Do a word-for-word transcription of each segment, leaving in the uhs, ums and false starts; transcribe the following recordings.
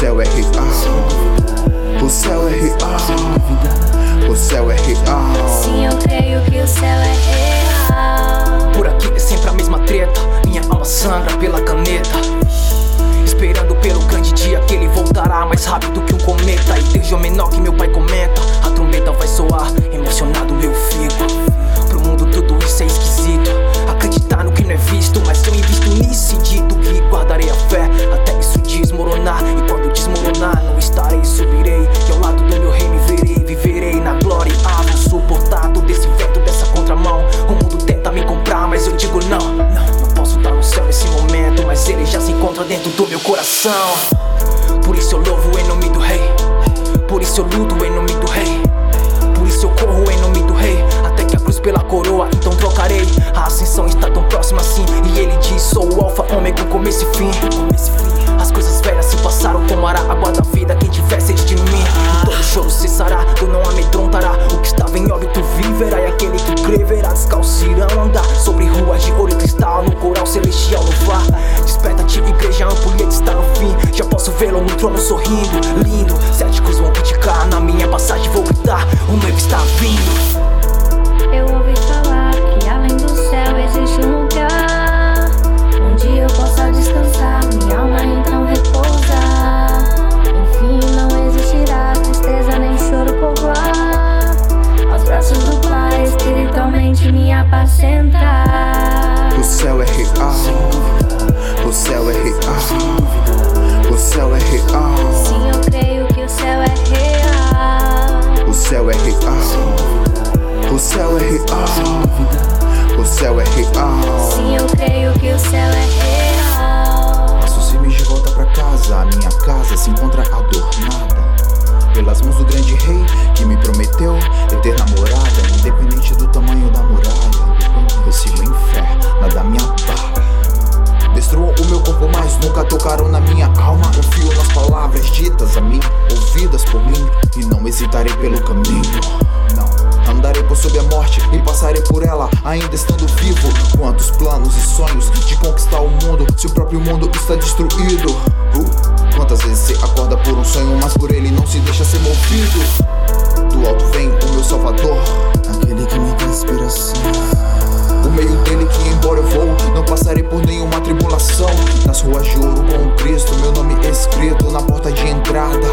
céu é real, o céu é real, o céu é real. Sim, eu creio que o céu é real. Por aqui é sempre a mesma treta, minha alma sangra pela caneta, esperando pelo grande dia que ele voltará mais rápido que um cometa. E desde o menor que meu pai comenta, a trombeta vai soar, emocionado eu fico. Pro mundo tudo isso é esquisito, acreditar no que não é visto, mas eu invisto nisso e dito que guardarei a fé até isso desmoronar. E quando desmoronar não estarei, subirei, e ao lado do meu rei me verei, viverei na glória. Ah, vou suportar todo esse vento dessa contramão. O mundo tenta me comprar, mas eu digo não, não, não posso estar no céu nesse momento, mas ele já se encontra dentro do meu coração. Por isso eu louvo em nome do rei, por isso eu luto em nome do rei, por isso eu corro em nome do rei, até que a cruz pela coroa, então trocarei. A ascensão está tão próxima assim, e ele diz: sou o alfa, ômega, o começo e fim. As coisas velhas se passaram, tomará água da vida quem tiver sede de mim. E todo choro cessará, tu não amedrontará. O que estava em óbito viverá, e aquele que crê verá. Descalço irão andar sobre ruas de ouro e cristal, no coral celestial louvar. Desperta-te, igreja, a ampulheta está no fim. Já posso vê-lo no trono sorrindo, lindo. Céticos vão criticar, na minha passagem vou gritar: o noivo está vindo. Eu ouvi falar que além do céu existe um lugar onde eu possa descansar, minha alma então repousar. Enfim, não existirá tristeza nem choro por lá. Aos braços do Pai espiritualmente me apacentar. O céu é real, o céu é real, o céu é real. Sim, eu creio que o céu é real. O céu é real, o céu é real, o céu é real. Sim, eu creio que o céu é real. Passo os firmes de volta pra casa, a minha casa se encontra adornada pelas mãos do grande rei que me prometeu eterna morada, independente do tamanho da muralha. Eu sigo em fé, nada me abala. Destruam o meu corpo, mas nunca tocaram na minha alma. Confio nas palavras ditas a mim, ouvidas por mim, e não hesitarei pelo caminho. Não, andarei por sob a morte e passarei por ela, ainda estando vivo. Quantos planos e sonhos de conquistar o mundo, se o próprio mundo está destruído. uh, Quantas vezes se acorda por um sonho, mas por ele não se deixa ser movido. Do alto vem o meu salvador, aquele que me dá inspiração. O meio dele que embora eu vou, não passarei por nenhuma tribulação. Nas ruas de ouro com Cristo, meu nome escrito na porta de entrada.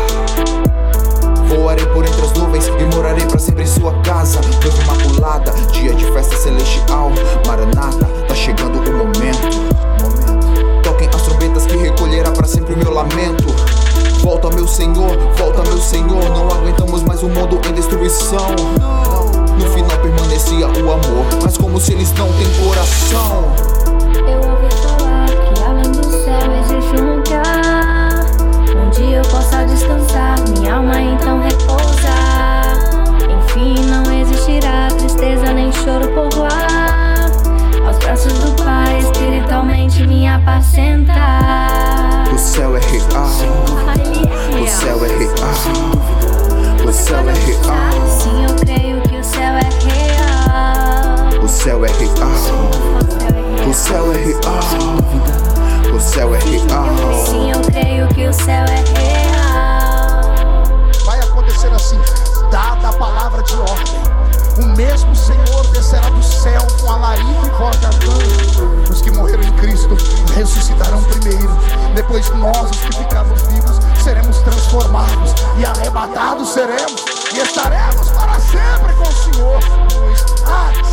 Voarei por entre as nuvens e morarei pra sempre em sua casa. Noiva imaculada, dia de festa celestial. Maranata, tá chegando o momento. Toquem as trombetas que recolherá pra sempre o meu lamento. Volta meu Senhor, volta meu Senhor. Não aguentamos mais um mundo em destruição. No final permanecia o amor, mas como se eles não têm coração. Eu ouvi falar que além do céu existe um lugar onde eu possa descansar, minha alma então repousar. Enfim, não existirá tristeza nem choro por lá. Aos braços do Pai espiritualmente me apacentar. O céu é real, o céu é real, o céu é real. Sim, eu creio que o céu é real. O céu é real, o céu é real, o céu é real. Sim, eu creio que o céu é real. Vai acontecer assim, dada a palavra de ordem, o mesmo Senhor descerá do céu com alarido e voz de arcanjo. Os que morreram em Cristo ressuscitarão primeiro. Depois nós, os que ficarmos vivos, seremos transformados e arrebatados seremos, e estaremos para sempre com o Senhor.